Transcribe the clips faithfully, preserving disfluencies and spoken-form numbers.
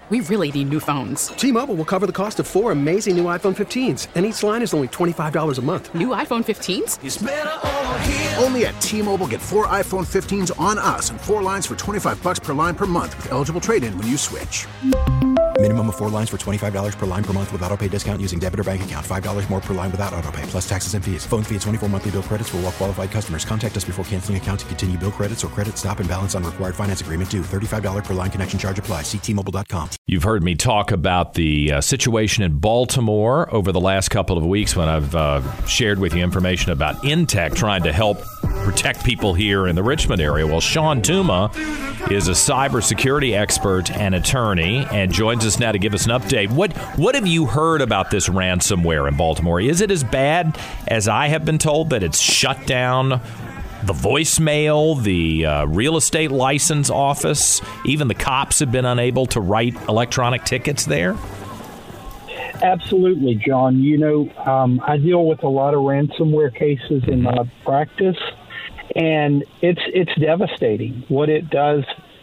We really need new phones. T-Mobile will cover the cost of four amazing new iPhone fifteens, and each line is only twenty-five dollars a month. New iPhone fifteens? It's better over here. Only at T-Mobile, get four iPhone fifteens on us and four lines for twenty-five dollars per line per month with eligible trade-in when you switch. Minimum of four lines for twenty-five dollars per line per month with autopay discount using debit or bank account. five dollars more per line without autopay, plus taxes and fees. Phone fee at twenty-four monthly bill credits for well-qualified customers. Contact us before canceling account to continue bill credits or credit stop and balance on required finance agreement due. thirty-five dollars per line connection charge applies. See T Mobile dot com. You've heard me talk about the uh, situation in Baltimore over the last couple of weeks when I've uh, shared with you information about Intech trying to help protect people here in the Richmond area. Well, Sean Tuma is a cybersecurity expert and attorney and joins us now to give us an update. What what have you heard about this ransomware in Baltimore? Is it as bad as I have been told, that it's shut down the voicemail, the uh, real estate license office, even the cops have been unable to write electronic tickets there? Absolutely, John. You know, um, I deal with a lot of ransomware cases in my practice, and it's it's devastating what it does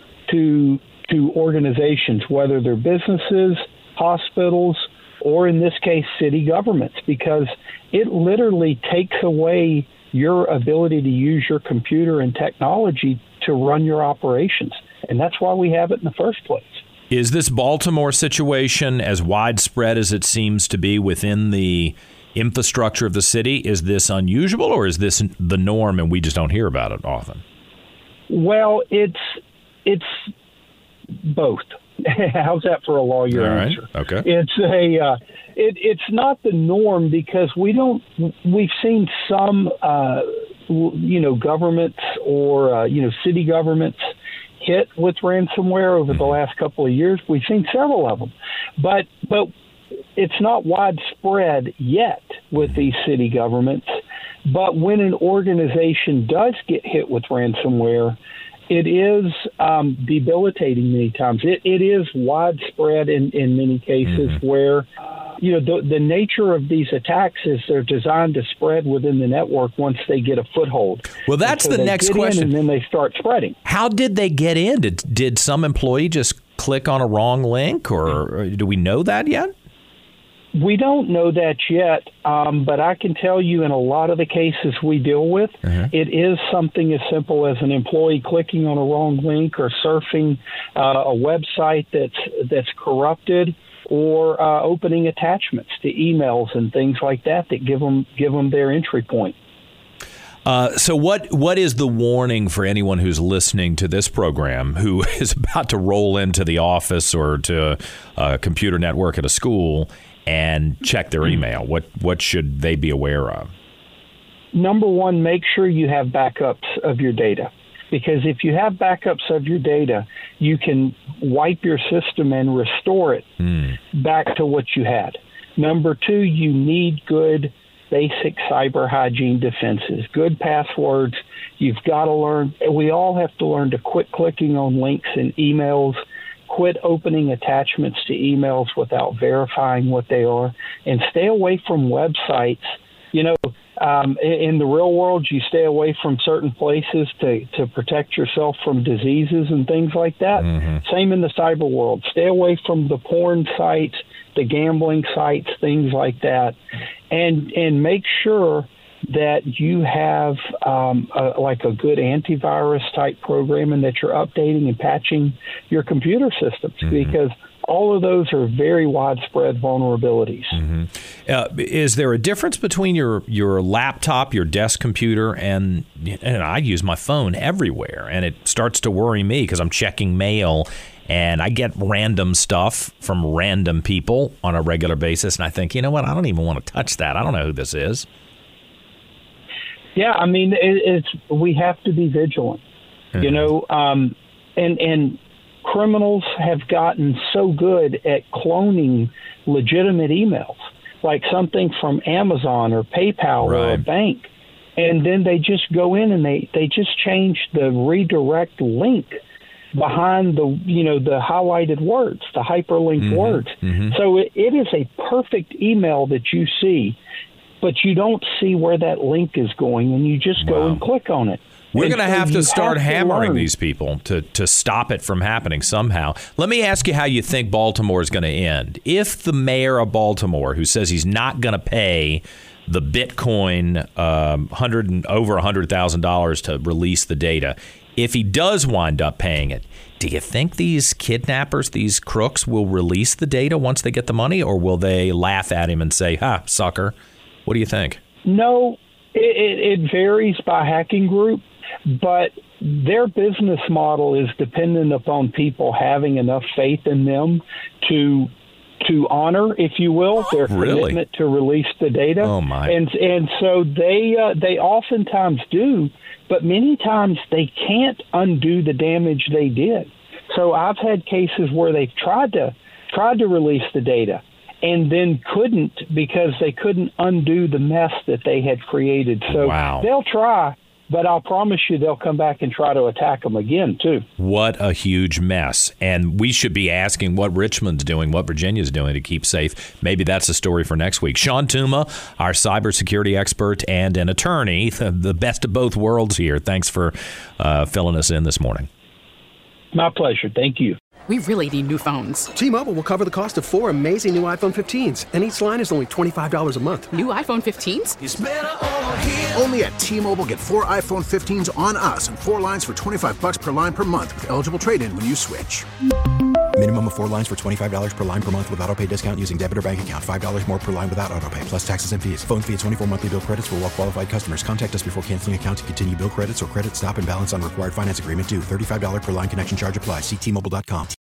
to to organizations, whether they're businesses, hospitals, or in this case, city governments, because it literally takes away your ability to use your computer and technology to run your operations. And that's why we have it in the first place. Is this Baltimore situation as widespread as it seems to be within the infrastructure of the city? Is this unusual, or is this the norm and we just don't hear about it often? Well, it's it's both. How's that for a lawyer All right. answer? Okay. It's a uh, it, it's not the norm because we don't. We've seen some uh, you know governments or uh, you know city governments hit with ransomware over the last couple of years. We've seen several of them, but but it's not widespread yet with these city governments. But when an organization does get hit with ransomware, it is um, debilitating many times. It, it is widespread in, in many cases mm-hmm. where, you know, the, the nature of these attacks is they're designed to spread within the network once they get a foothold. Well, that's so the next question. And then they start spreading. How did they get in? Did, did some employee just click on a wrong link, or do we know that yet? We don't know that yet, um, but I can tell you in a lot of the cases we deal with, uh-huh. it is something as simple as an employee clicking on a wrong link or surfing uh, a website that's that's corrupted, or uh, opening attachments to emails and things like that that give them give them their entry point. Uh, so what what is the warning for anyone who's listening to this program who is about to roll into the office or to a computer network at a school and check their email? What what should they be aware of? Number one, make sure you have backups of your data. Because if you have backups of your data, you can wipe your system and restore it mm. back to what you had. Number two, you need good basic cyber hygiene defenses, good passwords. You've got to learn. We all have to learn to quit clicking on links in emails, quit opening attachments to emails without verifying what they are, and stay away from websites. You know, um, in the real world, you stay away from certain places to, to protect yourself from diseases and things like that. Mm-hmm. Same in the cyber world. Stay away from the porn sites, the gambling sites, things like that, and and make sure that you have um, a, like a good antivirus type program and that you're updating and patching your computer systems mm-hmm. because all of those are very widespread vulnerabilities. Mm-hmm. Uh, is there a difference between your, your laptop, your desk computer, and and I use my phone everywhere, and it starts to worry me because I'm checking mail and I get random stuff from random people on a regular basis, and I think, you know what, I don't even want to touch that. I don't know who this is. Yeah, I mean, it, it's we have to be vigilant, mm-hmm. you know, um, and and criminals have gotten so good at cloning legitimate emails, like something from Amazon or PayPal right. or a bank, and then they just go in and they, they just change the redirect link behind the you know the highlighted words, the hyperlinked mm-hmm. words. Mm-hmm. So it, it is a perfect email that you see, but you don't see where that link is going, and you just go wow. and click on it. We're going to so have you to start have to hammering learn. these people to, to stop it from happening somehow. Let me ask you how you think Baltimore is going to end. If the mayor of Baltimore, who says he's not going to pay the Bitcoin um, hundred and over one hundred thousand dollars to release the data, if he does wind up paying it, do you think these kidnappers, these crooks, will release the data once they get the money, or will they laugh at him and say, ha, sucker? What do you think? No, it, it, it varies by hacking group, but their business model is dependent upon people having enough faith in them to to honor, if you will, their Really? commitment to release the data. Oh, my. And and so they uh, they oftentimes do, but many times they can't undo the damage they did. So I've had cases where they've tried to tried to release the data and then couldn't because they couldn't undo the mess that they had created. So Wow. they'll try, but I'll promise you they'll come back and try to attack them again, too. What a huge mess. And we should be asking what Richmond's doing, what Virginia's doing to keep safe. Maybe that's a story for next week. Sean Tuma, our cybersecurity expert and an attorney, the best of both worlds here. Thanks for uh, filling us in this morning. My pleasure. Thank you. We really need new phones. T-Mobile will cover the cost of four amazing new iPhone fifteens, and each line is only twenty-five dollars a month. New iPhone fifteens? Only at T-Mobile, get four iPhone fifteens on us and four lines for twenty-five bucks per line per month with eligible trade-in when you switch. Minimum of four lines for twenty-five dollars per line per month with autopay discount using debit or bank account. five dollars more per line without autopay, plus taxes and fees. Phone fee at twenty-four monthly bill credits for well-qualified customers. Contact us before canceling account to continue bill credits or credit stop and balance on required finance agreement due. thirty-five dollars per line connection charge applies. See T Mobile dot com.